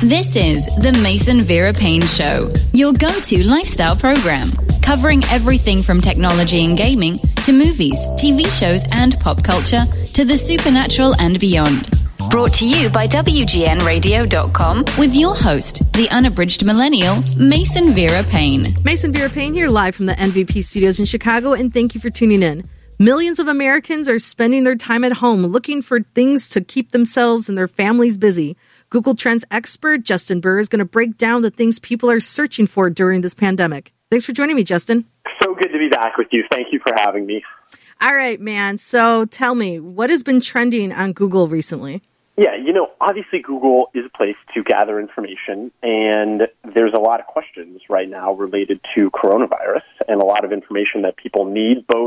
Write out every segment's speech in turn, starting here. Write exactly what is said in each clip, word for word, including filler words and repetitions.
This is the Mason Vera Payne Show, your go-to lifestyle program, covering everything from technology and gaming to movies, T V shows, and pop culture to the supernatural and beyond. Brought to you by W G N radio dot com with your host, the unabridged millennial, Mason Vera Payne. Mason Vera Payne here, live from the N V P studios in Chicago, and thank you for tuning in. Millions of Americans are spending their time at home looking for things to keep themselves and their families busy. Google Trends expert Justin Burr is going to break down the things people are searching for during this pandemic. Thanks for joining me, Justin. So good to be back with you. Thank you for having me. All right, man. So tell me, what has been trending on Google recently? Yeah, you know, obviously Google is a place to gather information, and there's a lot of questions right now related to coronavirus and a lot of information that people need, both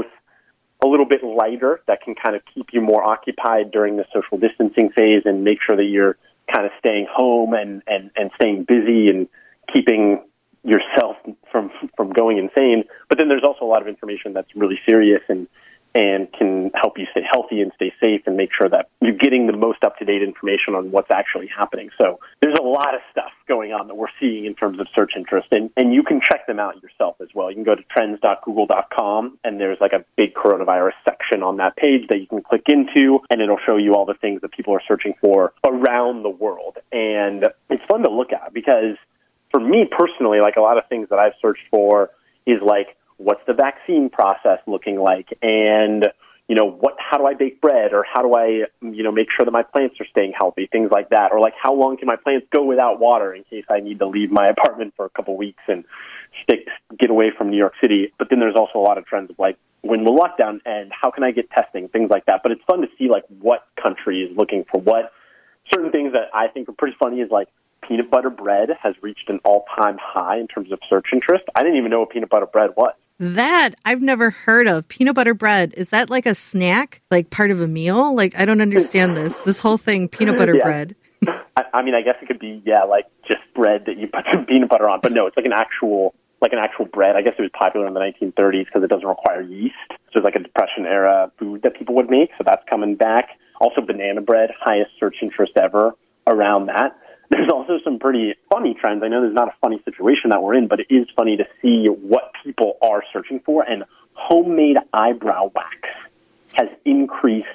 a little bit lighter that can kind of keep you more occupied during the social distancing phase and make sure that you're kind of staying home and, and, and staying busy and keeping yourself from from going insane. But then there's also a lot of information that's really serious and and can help you stay healthy and stay safe and make sure that you're getting the most up-to-date information on what's actually happening. So there's a lot of stuff going on that we're seeing in terms of search interest, and, and you can check them out yourself as well. You can go to trends dot google dot com, and there's like a big coronavirus section on that page that you can click into, and it'll show you all the things that people are searching for around the world. And it's fun to look at because for me personally, like a lot of things that I've searched for is like, what's the vaccine process looking like? And, you know, what, how do I bake bread? Or how do I, you know, make sure that my plants are staying healthy? Things like that. Or like, how long can my plants go without water in case I need to leave my apartment for a couple of weeks and stick, get away from New York City? But then there's also a lot of trends of like, when will lockdown end? How can I get testing? Things like that. But it's fun to see like what country is looking for what. Certain things that I think are pretty funny is like, peanut butter bread has reached an all-time high in terms of search interest. I didn't even know what peanut butter bread was. That I've never heard of. Peanut butter bread. Is that like a snack? Like part of a meal? Like, I don't understand this. This whole thing, peanut butter yeah. bread. I, I mean, I guess it could be, yeah, like just bread that you put some peanut butter on. But no, it's like an actual, like an actual bread. I guess it was popular in the nineteen thirties because it doesn't require yeast. So it's like a Depression-era food that people would make. So that's coming back. Also, banana bread, highest search interest ever around that. There's also some pretty funny trends. I know there's not a funny situation that we're in, but it is funny to see what people are searching for. And homemade eyebrow wax has increased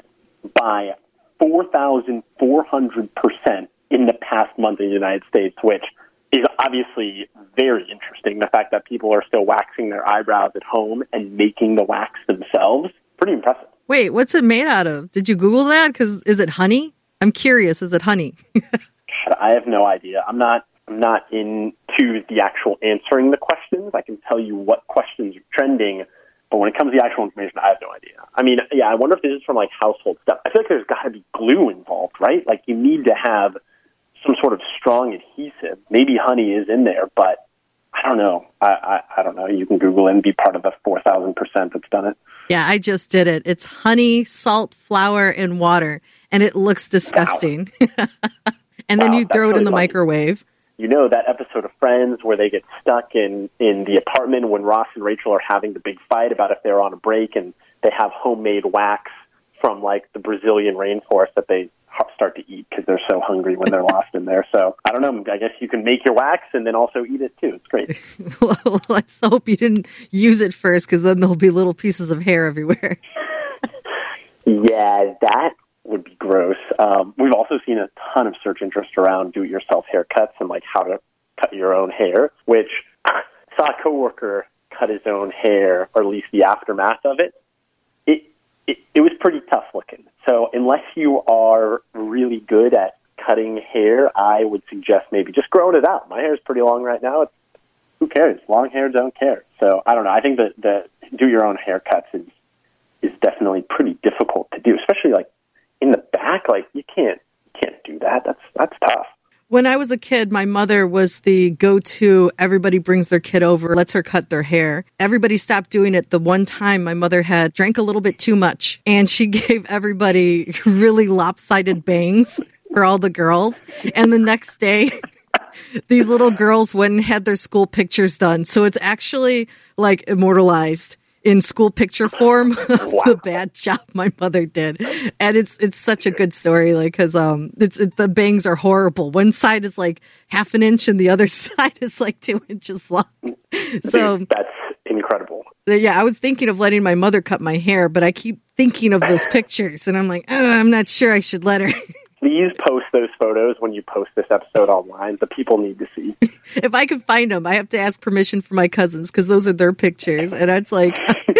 by four thousand four hundred percent in the past month in the United States, which is obviously very interesting. The fact that people are still waxing their eyebrows at home and making the wax themselves, pretty impressive. Wait, what's it made out of? Did you Google that? Because is it honey? I'm curious. Is it honey? I have no idea. I'm not I'm not into the actual answering the questions. I can tell you what questions are trending, but when it comes to the actual information, I have no idea. I mean, yeah, I wonder if this is from like household stuff. I feel like there's got to be glue involved, right? Like you need to have some sort of strong adhesive. Maybe honey is in there, but I don't know. I, I, I don't know. You can Google it and be part of the four thousand percent that's done it. Yeah, I just did it. It's honey, salt, flour, and water, and it looks disgusting. Wow. And then wow, you throw it in the funny. microwave. You know that episode of Friends where they get stuck in, in the apartment when Ross and Rachel are having the big fight about if they're on a break, and they have homemade wax from like the Brazilian rainforest that they start to eat because they're so hungry when they're lost in there. So I don't know. I guess you can make your wax and then also eat it too. It's great. Well, let's hope you didn't use it first because then there'll be little pieces of hair everywhere. Yeah, that would be gross. Um, we've also seen a ton of search interest around do-it-yourself haircuts and like how to cut your own hair, which I saw a coworker cut his own hair, or at least the aftermath of it. It, it, it was pretty tough looking. So unless you are really good at cutting hair, I would suggest maybe just growing it out. My hair is pretty long right now. It's, who cares? Long hair don't care. So I don't know. I think that the do-your-own haircuts is is definitely pretty difficult to do, especially like in the back. Like you can't you can't do that. That's that's tough. When I was a kid, my mother was the go-to, everybody brings their kid over, lets her cut their hair. Everybody stopped doing it the one time my mother had drank a little bit too much, and she gave everybody really lopsided bangs for all the girls. And the next day, these little girls went and had their school pictures done. So it's actually like immortalized. in school picture form of Wow. the bad job my mother did. And it's it's such a good story, like, because um, it's it, the bangs are horrible. One side is like half an inch and the other side is like two inches long. So Dude, that's incredible. yeah, I was thinking of letting my mother cut my hair, but I keep thinking of those pictures, and I'm like, oh, I'm not sure I should let her. Please post those photos when you post this episode online. The people need to see. If I can find them, I have to ask permission from my cousins because those are their pictures, and it's like,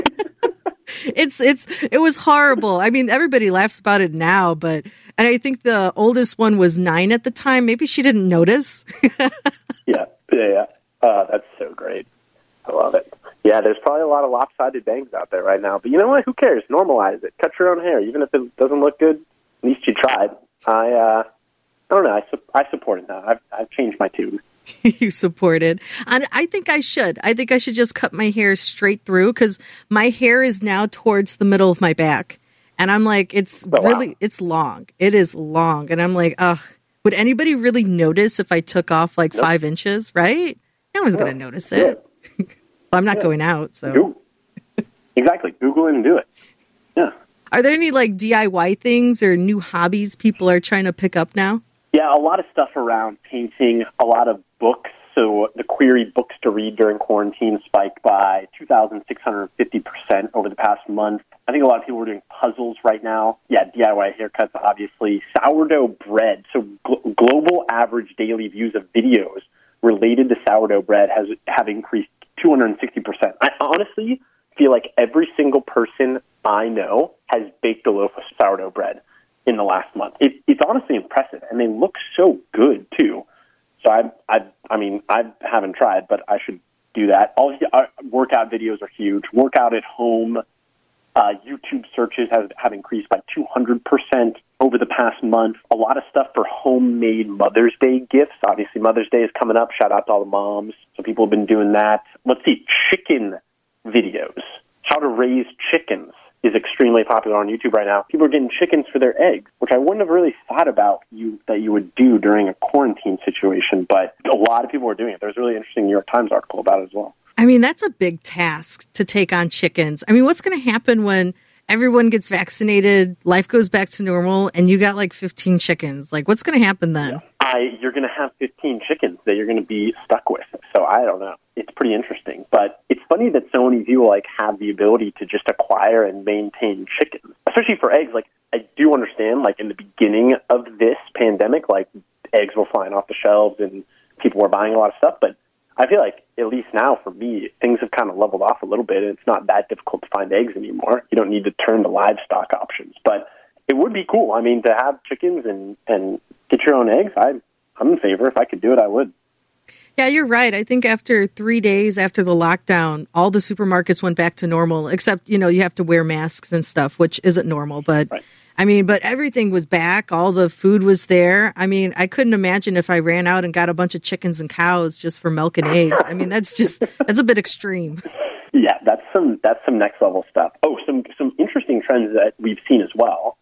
it's it's it was horrible. I mean, everybody laughs about it now, but and I think the oldest one was nine at the time. Maybe she didn't notice. Yeah, yeah, yeah. Uh, that's so great. I love it. Yeah, there's probably a lot of lopsided bangs out there right now. But you know what? Who cares? Normalize it. Cut your own hair. Even if it doesn't look good, at least you tried. I uh, I don't know. I, su- I support it now. I've, I've changed my tune. You supported. And I think I should. I think I should just cut my hair straight through because my hair is now towards the middle of my back. And I'm like, it's Oh, wow. really, it's long. It is long. And I'm like, ugh, would anybody really notice if I took off like Nope. five inches, right? No one's No. going to notice it. Well, I'm not Yeah. going out, so. Do. Exactly. Google it and do it. Yeah. Are there any like D I Y things or new hobbies people are trying to pick up now? Yeah, a lot of stuff around painting, a lot of books. So the query books to read during quarantine spiked by two thousand six hundred fifty percent over the past month. I think a lot of people are doing puzzles right now. Yeah, D I Y haircuts, obviously. Sourdough bread. So gl- global average daily views of videos related to sourdough bread has have increased two hundred sixty percent. I honestly feel like every single person I know has baked a loaf of sourdough bread in the last month. It, it's honestly impressive, and they look so good too. So I, I, I mean, I haven't tried, but I should do that. All the uh, workout videos are huge. Workout at home, uh, YouTube searches have, have increased by two hundred percent over the past month. A lot of stuff for homemade Mother's Day gifts. Obviously, Mother's Day is coming up. Shout out to all the moms. So people have been doing that. Let's see, chicken videos. How to raise chickens is extremely popular on YouTube right now. People are getting chickens for their eggs, which I wouldn't have really thought about you that you would do during a quarantine situation, but a lot of people are doing it. There's a really interesting New York Times article about it as well. I mean, that's a big task to take on chickens. I mean, what's going to happen when everyone gets vaccinated, life goes back to normal, and you got like fifteen chickens? Like, what's going to happen then? I, you're going to have fifteen chickens that you're going to be stuck with. So I don't know. It's pretty interesting. But it's funny that so many people like have the ability to just acquire and maintain chickens, especially for eggs. Like, I do understand, like, in the beginning of this pandemic, like, eggs were flying off the shelves and people were buying a lot of stuff. But I feel like, at least now for me, things have kind of leveled off a little bit, and it's not that difficult to find eggs anymore. You don't need to turn to livestock options. But it would be cool. I mean, to have chickens and, and get your own eggs, I, I'm in favor. If I could do it, I would. Yeah, you're right. I think after three days after the lockdown, all the supermarkets went back to normal, except, you know, you have to wear masks and stuff, which isn't normal. But Right. I mean, but everything was back. All the food was there. I mean, I couldn't imagine if I ran out and got a bunch of chickens and cows just for milk and eggs. I mean, that's just, that's a bit extreme. Yeah, that's some that's some next level stuff. Oh, some some interesting trends that we've seen as well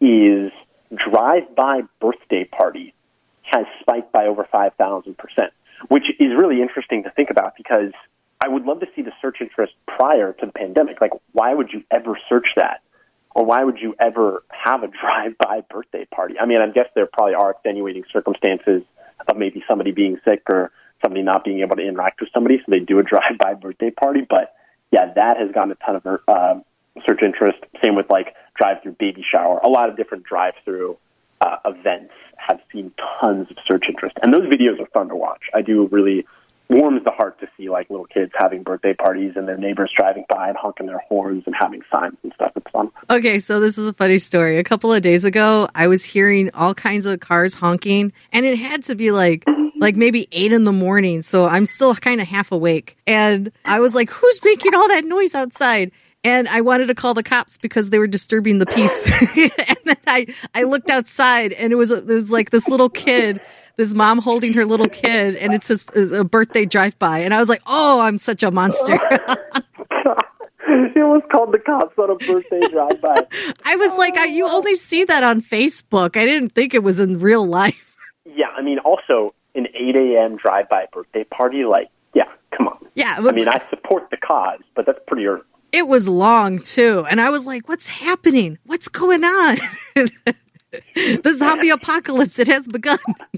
is drive-by birthday party has spiked by over five thousand percent, which is really interesting to think about because I would love to see the search interest prior to the pandemic. Like, why would you ever search that? Or why would you ever have a drive-by birthday party? I mean, I guess there probably are extenuating circumstances of maybe somebody being sick or somebody not being able to interact with somebody, so they do a drive-by birthday party. But, yeah, that has gotten a ton of uh, search interest. Same with, like, drive-through baby shower. A lot of different drive-through uh, events have seen tons of search interest. And those videos are fun to watch. I do really warms the heart to see, like, little kids having birthday parties and their neighbors driving by and honking their horns and having signs and stuff. It's fun. Okay, so this is a funny story. A couple of days ago, I was hearing all kinds of cars honking, and it had to be like like maybe eight in the morning, so I'm still kind of half awake. And I was like, who's making all that noise outside? And I wanted to call the cops because they were disturbing the peace. And then I, I looked outside, and it was, it was like this little kid, this mom holding her little kid, and it's his, a birthday drive-by. And I was like, oh, I'm such a monster. She almost called the cops on a birthday drive-by. I was like, I, you only see that on Facebook. I didn't think it was in real life. Yeah, I mean, also, an eight a.m. drive-by birthday party, like, yeah, come on. Yeah. I mean, I support the cause, but that's pretty early. It was long, too. And I was like, what's happening? What's going on? The zombie apocalypse, it has begun.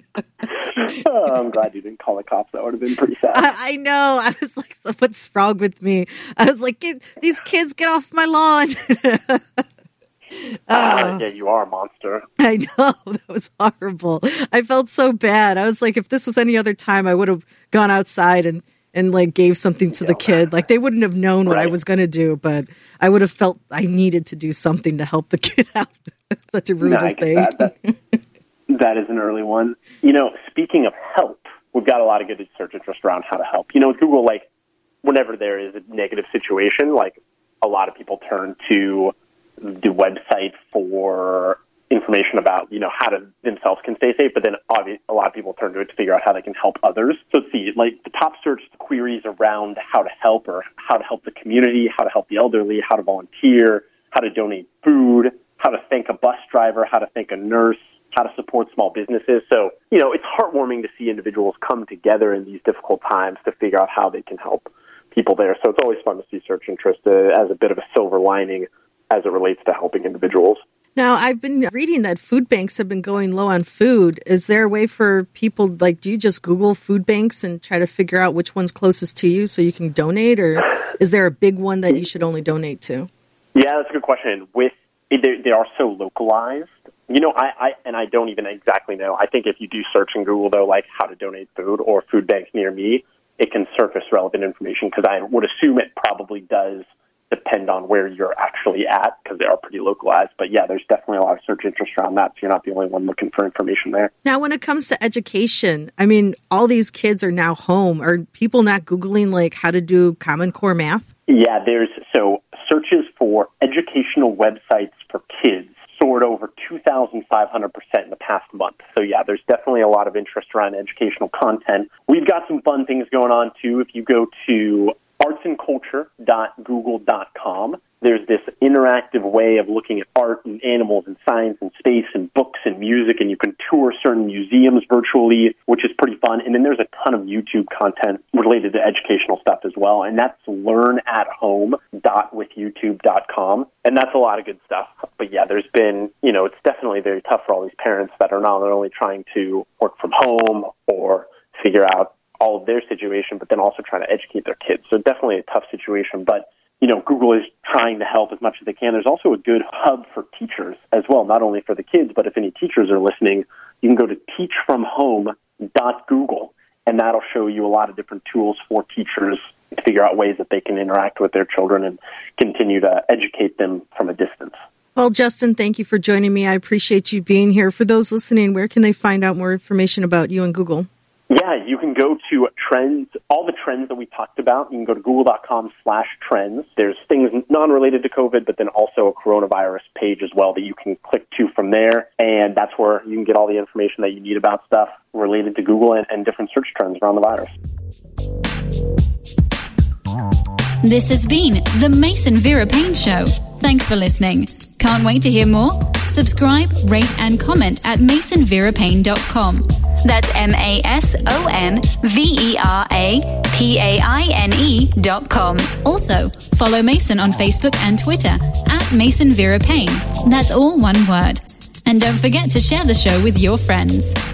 Oh, I'm glad you didn't call the cops. That would have been pretty sad. I, I know. I was like, so what's wrong with me? I was like, get, these kids, get off my lawn. Uh, yeah, you are a monster. I know. That was horrible. I felt so bad. I was like, if this was any other time, I would have gone outside and, and like gave something to the kid. Like they wouldn't have known what right. I was going to do, but I would have felt I needed to do something to help the kid out. Such a rude no, as they. That. That, that is an early one. You know, speaking of help, we've got a lot of good search interest around how to help. You know, with Google, like whenever there is a negative situation, like a lot of people turn to the website for information about, you know, how to themselves can stay safe, but then obviously a lot of people turn to it to figure out how they can help others. So let's see, like the top search queries around how to help or how to help the community, how to help the elderly, how to volunteer, how to donate food, how to thank a bus driver, how to thank a nurse, how to support small businesses. So, you know, it's heartwarming to see individuals come together in these difficult times to figure out how they can help people there. So it's always fun to see search interest uh, as a bit of a silver lining as it relates to helping individuals. Now, I've been reading that food banks have been going low on food. Is there a way for people, like, do you just Google food banks and try to figure out which one's closest to you so you can donate? Or is there a big one that you should only donate to? Yeah, that's a good question. With they, they are so localized. You know, I, I and I don't even exactly know. I think if you do search in Google, though, like how to donate food or food banks near me, it can surface relevant information because I would assume it probably does depend on where you're actually at because they are pretty localized. But yeah, there's definitely a lot of search interest around that, so you're not the only one looking for information there. Now, when it comes to education, I mean, all these kids are now home. Are people not Googling, like, how to do Common Core math? Yeah, there's, so searches for educational websites for kids soared over two thousand five hundred percent in the past month. So yeah, there's definitely a lot of interest around educational content. We've got some fun things going on, too. If you go to arts and culture dot google dot com. There's this interactive way of looking at art and animals and science and space and books and music, and you can tour certain museums virtually, which is pretty fun. And then there's a ton of YouTube content related to educational stuff as well, and that's learn at home dot with youtube dot com. And that's a lot of good stuff. But yeah, there's been, you know, it's definitely very tough for all these parents that are not only trying to work from home or figure out all of their situation, but then also trying to educate their kids. So definitely a tough situation. But, you know, Google is trying to help as much as they can. There's also a good hub for teachers as well, not only for the kids, but if any teachers are listening, you can go to teach from home dot google, and that'll show you a lot of different tools for teachers to figure out ways that they can interact with their children and continue to educate them from a distance. Well, Justin, thank you for joining me. I appreciate you being here. For those listening, where can they find out more information about you and Google? Yeah, you can go to trends, all the trends that we talked about. You can go to google dot com slash trends. There's things non-related to COVID, but then also a coronavirus page as well that you can click to from there. And that's where you can get all the information that you need about stuff related to Google and, and different search trends around the virus. This has been the Mason Vera Payne Show. Thanks for listening. Can't wait to hear more? Subscribe, rate, and comment at mason vera payne dot com. That's M A S O N V E R A P A I N E dot com. Also, follow Mason on Facebook and Twitter at Mason Vera Payne. That's all one word. And don't forget to share the show with your friends.